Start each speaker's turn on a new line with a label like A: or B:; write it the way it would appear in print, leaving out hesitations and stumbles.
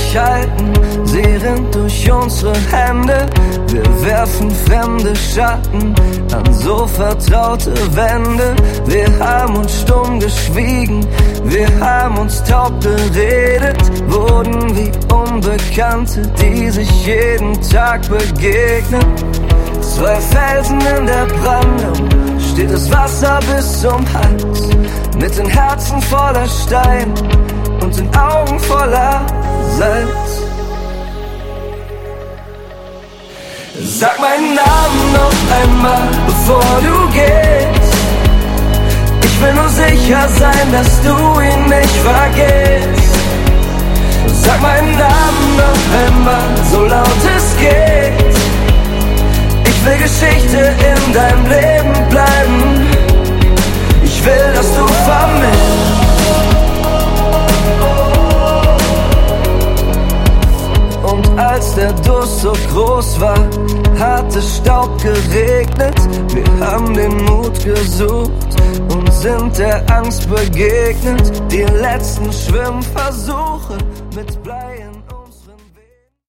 A: halten, sie rinnt durch unsere Hände. Wir werfen fremde Schatten an so vertraute Wände. Wir haben uns stumm geschwiegen, wir haben uns taub geredet, wurden wie Unbekannte, die sich jeden Tag begegnen. 2 Felsen in der Brandung, steht das Wasser bis zum Hals, mit den Herzen voller Stein und den Augen voller Salz. Sag meinen Namen noch einmal, bevor du gehst. Ich will nur sicher sein, dass du ihn nicht vergisst. Sag meinen Namen noch einmal, so laut es geht. Ich will Geschichte in deinem Leben bleiben. Ich will, dass du vermisst. Und als der Durst so groß war, hat es Staub geregnet. Wir haben den Mut gesucht und sind der Angst begegnet. Die letzten Schwimmversuche mit Blei